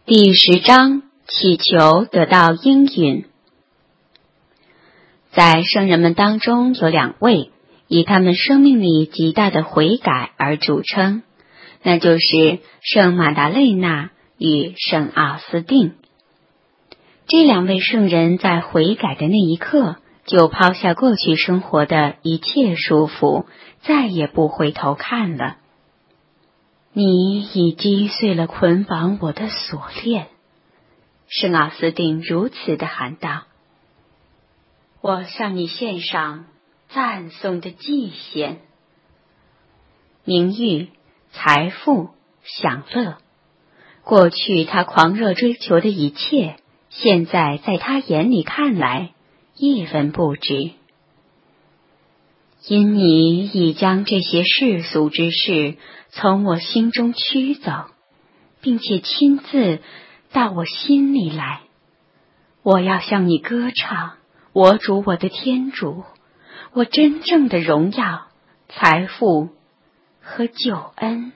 第10章，祈求得到应允。在圣人们当中有2位以他们生命里极大的悔改而著称，那就是圣马达肋纳与圣奥斯定。这2位圣人在悔改的那一刻，就抛下过去生活的一切束缚，再也不回头看了。你已击碎了捆绑我的锁链，圣奥斯定如此地喊道。我向你献上赞颂的祭献。名誉、财富、享乐，过去他狂热追求的一切，现在在他眼里看来一文不值。因你已将这些世俗之事从我心中驱走，并且亲自到我心里来，我要向你歌唱，我主，我的天主，我真正的荣耀、财富和救恩。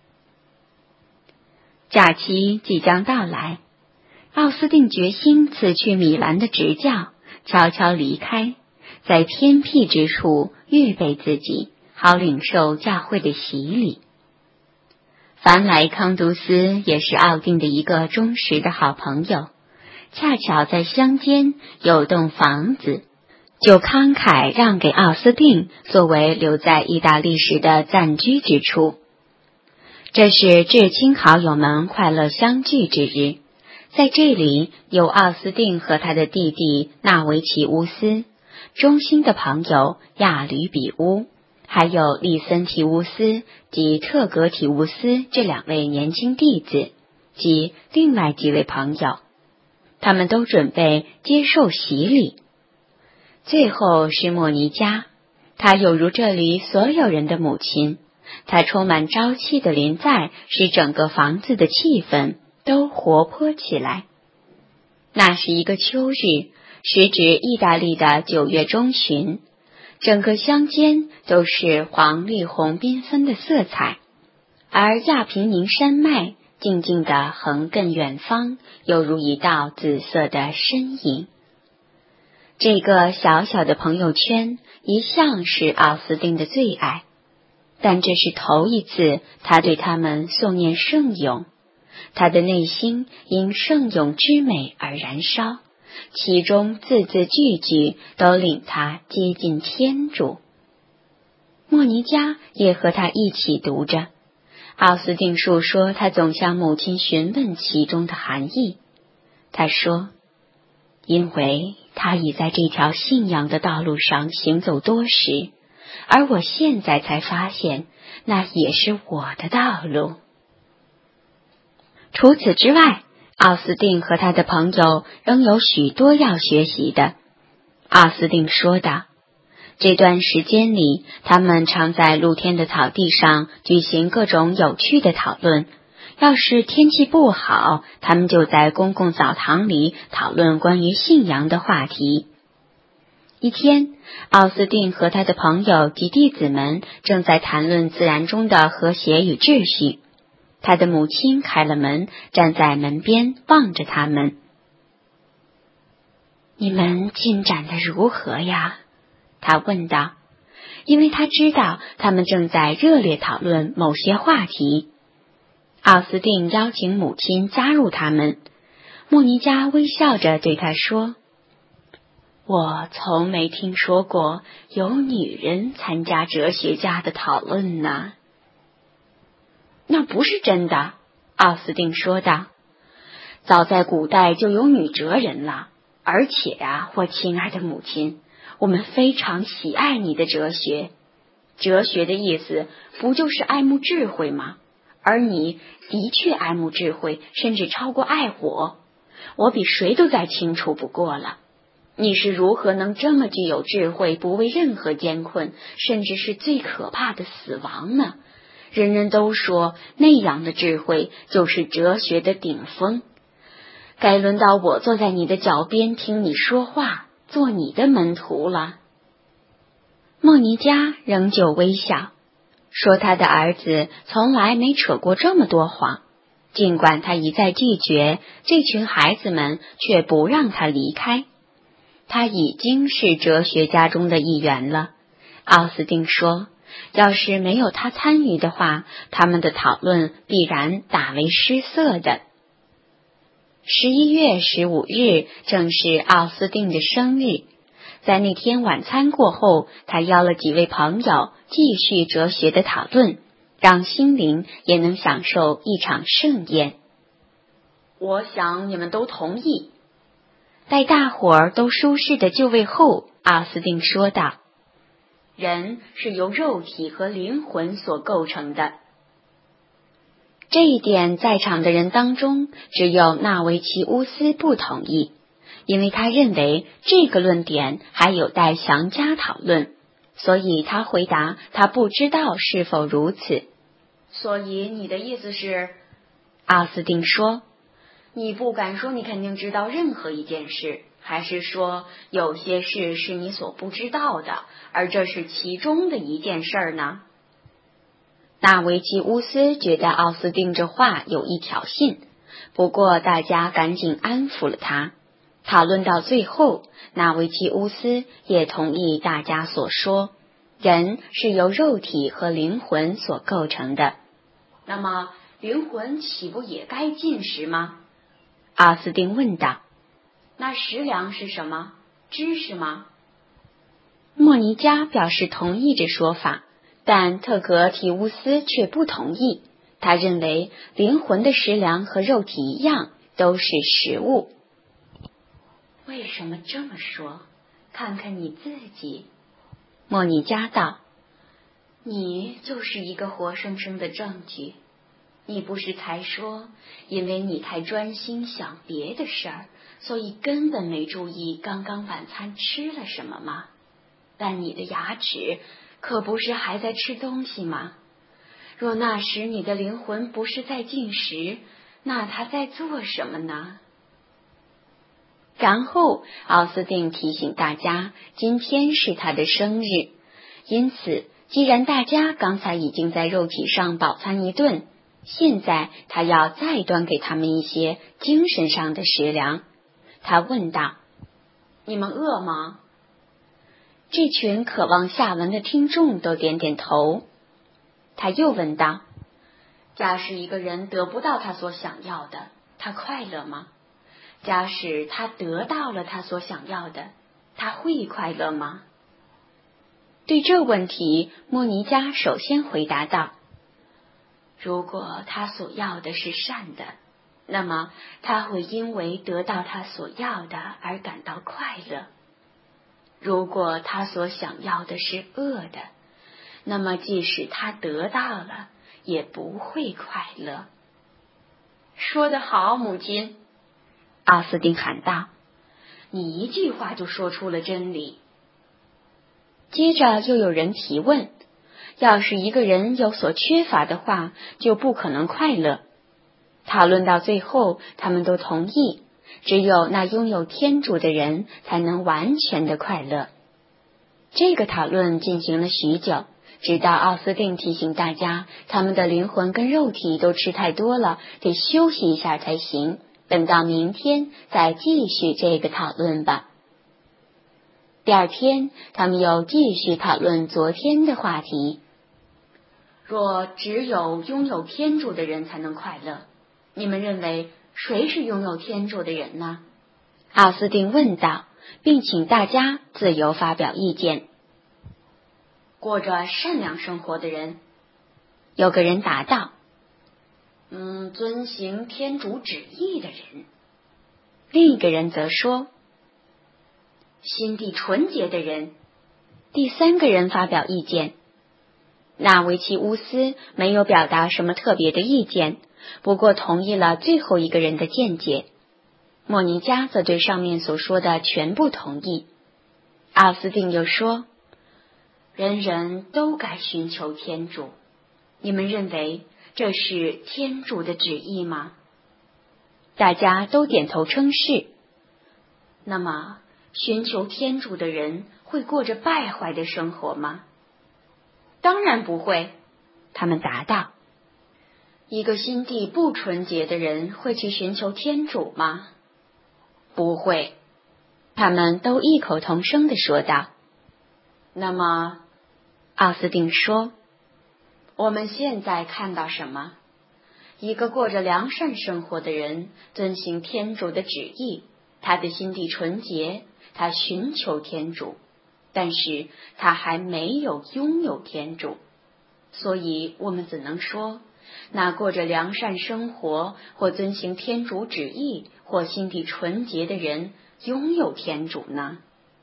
假期即将到来，奥斯定决心辞去米兰的执教，悄悄离开，在偏僻之处预备自己，好领受教会的洗礼。凡莱康杜斯也是奥定的一个忠实的好朋友，恰巧在乡间有栋房子，就慷慨让给奥斯定作为留在意大利时的暂居之处。这是至亲好友们快乐相聚之日，在这里有奥斯定和他的弟弟纳维奇乌斯，忠心的朋友亚吕比乌，还有利森提乌斯及特格提乌斯这2位年轻弟子及另外几位朋友，他们都准备接受洗礼。最后是莫尼加，她有如这里所有人的母亲，她充满朝气的临在，使整个房子的气氛都活泼起来。那是一个秋日，时值意大利的9月中旬，整个乡间都是黄绿红缤纷的色彩，而亚平宁山脉静静地横亘远方，犹如一道紫色的身影。这个小小的朋友圈一向是奥斯定的最爱，但这是头一次他对他们诵念圣咏，他的内心因圣咏之美而燃烧，其中字字句句都令他接近天主。莫尼加也和他一起读着，奥斯定述说他总向母亲询问其中的含义。他说，因为他已在这条信仰的道路上行走多时，而我现在才发现那也是我的道路。除此之外，奥斯定和他的朋友仍有许多要学习的。奥斯定说道，这段时间里，他们常在露天的草地上举行各种有趣的讨论。要是天气不好，他们就在公共澡堂里讨论关于信仰的话题。一天，奥斯定和他的朋友及弟子们正在谈论自然中的和谐与秩序。他的母亲开了门，站在门边望着他们。你们进展得如何呀？他问道，因为他知道他们正在热烈讨论某些话题。奥斯定邀请母亲加入他们。莫尼加微笑着对他说，我从没听说过有女人参加哲学家的讨论呢。那不是真的，奥斯定说道，早在古代就有女哲人了，而且啊，我亲爱的母亲，我们非常喜爱你的哲学。哲学的意思不就是爱慕智慧吗？而你的确爱慕智慧，甚至超过爱我，我比谁都再清楚不过了。你是如何能这么具有智慧，不畏任何艰困，甚至是最可怕的死亡呢？人人都说那样的智慧就是哲学的顶峰。该轮到我坐在你的脚边听你说话，做你的门徒了。莫尼加仍旧微笑，说他的儿子从来没扯过这么多谎。 尽管他一再拒绝，这群孩子们却不让他离开。他已经是哲学家中的一员了。奥斯汀说，要是没有他参与的话，他们的讨论必然大为失色的。11月15日正是奥斯汀的生日，在那天晚餐过后，他邀了几位朋友继续哲学的讨论，让心灵也能享受一场盛宴。我想你们都同意。待大伙儿都舒适的就位后，奥斯汀说道，人是由肉体和灵魂所构成的。这一点在场的人当中，只有纳维奇乌斯不同意，因为他认为这个论点还有待详加讨论，所以他回答他不知道是否如此。所以你的意思是？奥斯汀说，你不敢说你肯定知道任何一件事，还是说有些事是你所不知道的，而这是其中的一件事呢？纳维奇乌斯觉得奥斯汀这话有意挑衅，不过大家赶紧安抚了他。讨论到最后，纳维奇乌斯也同意大家所说，人是由肉体和灵魂所构成的。那么灵魂岂不也该进食吗？奥斯汀问道。那食粮是什么？知识吗？莫尼加表示同意这说法，但特格提乌斯却不同意。他认为灵魂的食粮和肉体一样，都是食物。为什么这么说？看看你自己。莫尼加道，你就是一个活生生的证据。你不是才说，因为你太专心想别的事儿，所以根本没注意刚刚晚餐吃了什么吗？但你的牙齿可不是还在吃东西吗？若那时你的灵魂不是在进食，那它在做什么呢？然后奥斯汀提醒大家，今天是他的生日，因此既然大家刚才已经在肉体上饱餐一顿，现在他要再端给他们一些精神上的食粮。他问道，你们饿吗？这群渴望下文的听众都点点头。他又问道，假使一个人得不到他所想要的，他快乐吗？假使他得到了他所想要的，他会快乐吗？对这问题，莫尼加首先回答道，如果他所要的是善的，那么他会因为得到他所要的而感到快乐。如果他所想要的是恶的，那么即使他得到了，也不会快乐。说得好，母亲，奥斯汀喊道，你一句话就说出了真理。接着又有人提问，要是一个人有所缺乏的话，就不可能快乐。讨论到最后，他们都同意，只有那拥有天主的人才能完全的快乐。这个讨论进行了许久，直到奥斯汀提醒大家，他们的灵魂跟肉体都吃太多了，得休息一下才行，等到明天再继续这个讨论吧。第二天，他们又继续讨论昨天的话题。若只有拥有天主的人才能快乐，你们认为谁是拥有天主的人呢？奥斯汀问道，并请大家自由发表意见。过着善良生活的人，有个人答道，遵行天主旨意的人。另一个人则说，心地纯洁的人。第三个人发表意见。纳维奇乌斯没有表达什么特别的意见，不过同意了最后一个人的见解。莫尼加则对上面所说的全部同意。奥斯汀又说，人人都该寻求天主，你们认为这是天主的旨意吗？大家都点头称是。那么寻求天主的人会过着败坏的生活吗？当然不会，他们答道。 一个心地不纯洁的人会去寻求天主吗？不会。他们都异口同声地说道。那么，奥斯定说，我们现在看到什么？一个过着良善生活的人，遵行天主的旨意，他的心地纯洁，他寻求天主，但是他还没有拥有天主。所以我们只能说，那过着良善生活或遵行天主旨意或心地纯洁的人拥有天主呢？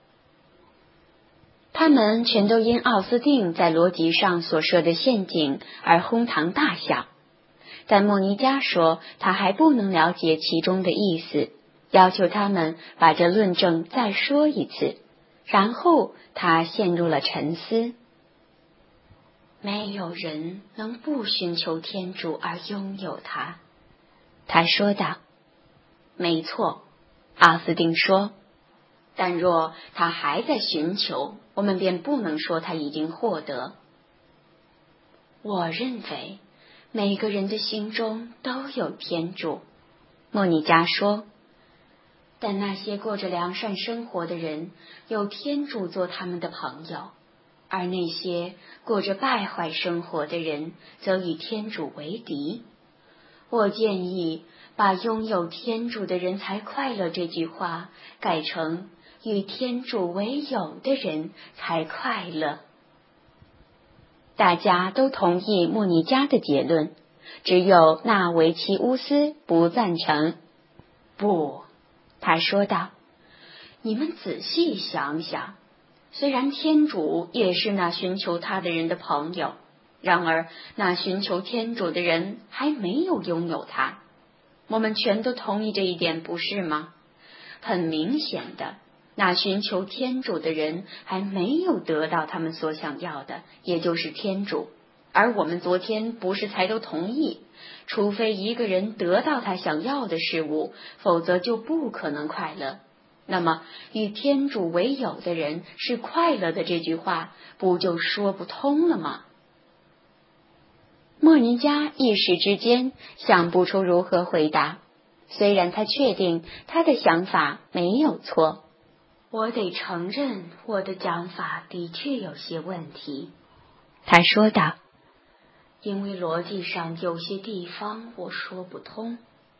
他们全都因奥斯定在逻辑上所设的陷阱而哄堂大笑，但莫尼加说他还不能了解其中的意思，要求他们把这论证再说一次，然后他陷入了沉思。没有人能不寻求天主而拥有他，他说道。没错，奥斯定说，但若他还在寻求，我们便不能说他已经获得。我认为每个人的心中都有天主，莫尼加说，但那些过着良善生活的人有天主做他们的朋友，而那些过着败坏生活的人则与天主为敌。我建议把拥有天主的人才快乐这句话改成与天主为友的人才快乐。大家都同意莫尼加的结论，只有纳维奇乌斯不赞成。不，他说道，你们仔细想想，虽然天主也是那寻求他的人的朋友，然而那寻求天主的人还没有拥有他。我们全都同意这一点，不是吗？很明显的，那寻求天主的人还没有得到他们所想要的，也就是天主。而我们昨天不是才都同意，除非一个人得到他想要的事物，否则就不可能快乐。那么与天主为友的人是快乐的这句话不就说不通了吗？莫尼加一时之间想不出如何回答，虽然他确定他的想法没有错。我得承认我的讲法的确有些问题，他说道，因为逻辑上有些地方我说不通。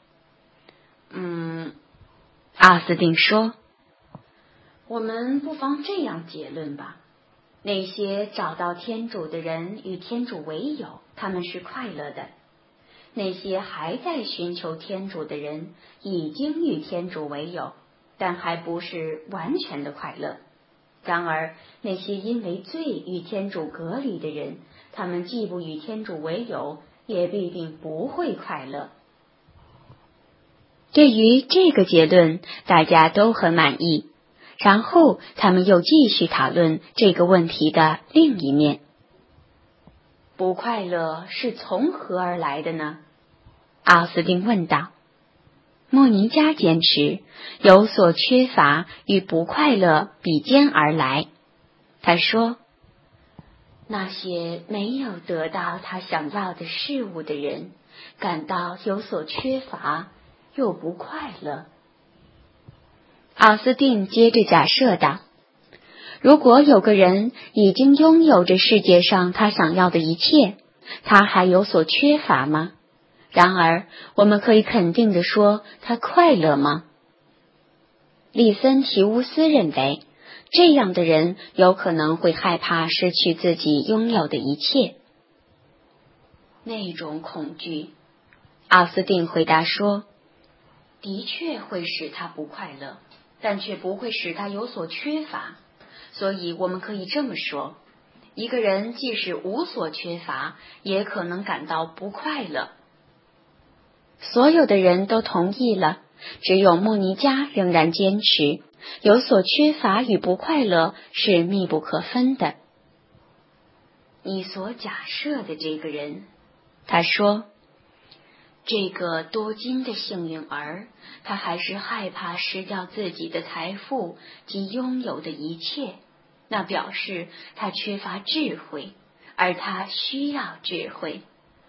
奥斯定说，我们不妨这样结论吧，那些找到天主的人与天主为友，他们是快乐的；那些还在寻求天主的人已经与天主为友，但还不是完全的快乐。然而那些因为罪与天主隔离的人，他们既不与天主为友，也必定不会快乐。对于这个结论，大家都很满意。然后他们又继续讨论这个问题的另一面。不快乐是从何而来的呢？奥斯定问道。莫尼加坚持有所缺乏与不快乐比肩而来。他说，那些没有得到他想要的事物的人，感到有所缺乏又不快乐。奥斯定接着假设道，如果有个人已经拥有着世界上他想要的一切，他还有所缺乏吗？然而我们可以肯定地说，他快乐吗？利森提乌斯认为，这样的人有可能会害怕失去自己拥有的一切。那种恐惧，奥斯定回答说，的确会使他不快乐，但却不会使他有所缺乏。所以我们可以这么说，一个人即使无所缺乏，也可能感到不快乐。所有的人都同意了，只有莫尼加仍然坚持，有所缺乏与不快乐是密不可分的。你所假设的这个人，他说，这个多金的幸运儿，他还是害怕失掉自己的财富及拥有的一切，那表示他缺乏智慧，而他需要智慧。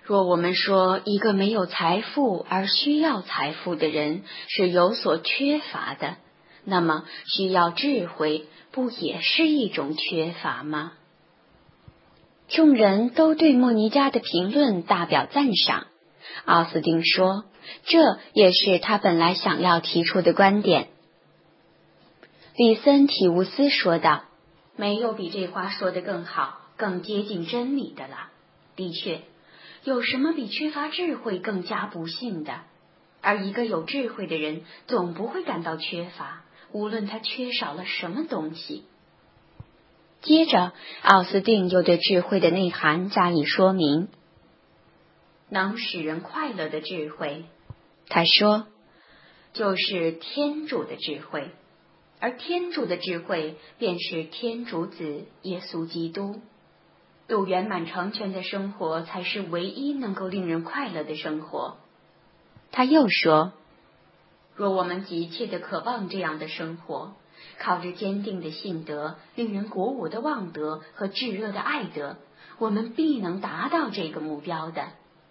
若我们说一个没有财富而需要财富的人是有所缺乏的，那么需要智慧不也是一种缺乏吗？众人都对莫尼加的评论大表赞赏。奥斯汀说，这也是他本来想要提出的观点。里森提乌斯说道，没有比这话说得更好、更接近真理的了。的确，有什么比缺乏智慧更加不幸的？而一个有智慧的人总不会感到缺乏，无论他缺少了什么东西。接着，奥斯汀又对智慧的内涵加以说明。能使人快乐的智慧，他说，就是天主的智慧，而天主的智慧便是天主子耶稣基督。度圆满成全的生活才是唯一能够令人快乐的生活。他又说，若我们急切地渴望这样的生活，靠着坚定的信德、令人鼓舞的望德和炙热的爱德，我们必能达到这个目标的。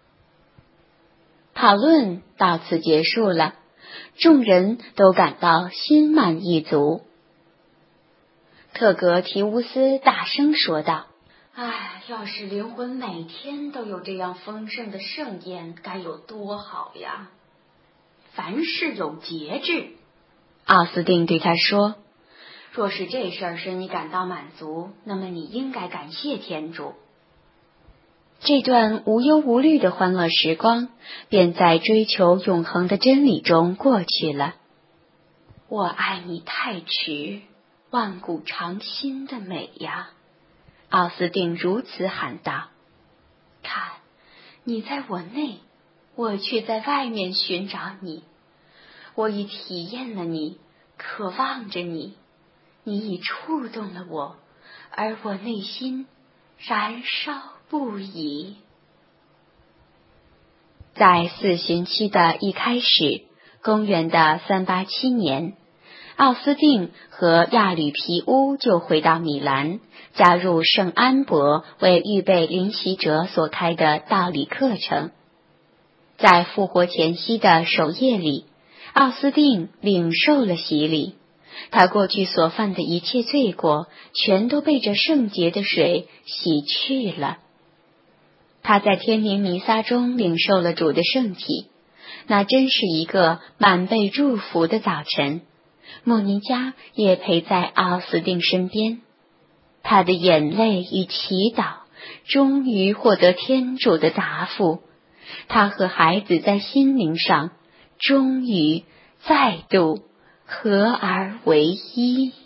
讨论到此结束了，众人都感到心满意足。特格提乌斯大声说道，要是灵魂每天都有这样丰盛的盛宴，该有多好呀！凡事有节制，奥斯汀对他说，若是这事儿使你感到满足，那么你应该感谢天主。这段无忧无虑的欢乐时光便在追求永恒的真理中过去了。我爱你太迟，万古长新的美呀！奥斯汀如此喊道，看，你在我内，我却在外面寻找你。我已体验了你，渴望着你，你已触动了我，而我内心燃烧不已。在四旬期的一开始，公元的387年，奥斯汀和亚吕皮乌就回到米兰，加入圣安伯为预备临习者所开的道理课程。在复活前夕的首夜里，奥斯汀领受了洗礼，他过去所犯的一切罪过全都被这圣洁的水洗去了。他在天明弥撒中领受了主的圣体，那真是一个满被祝福的早晨。莫尼加也陪在奥斯汀身边，他的眼泪与祈祷终于获得天主的答复，他和孩子在心灵上终于再度合而为一。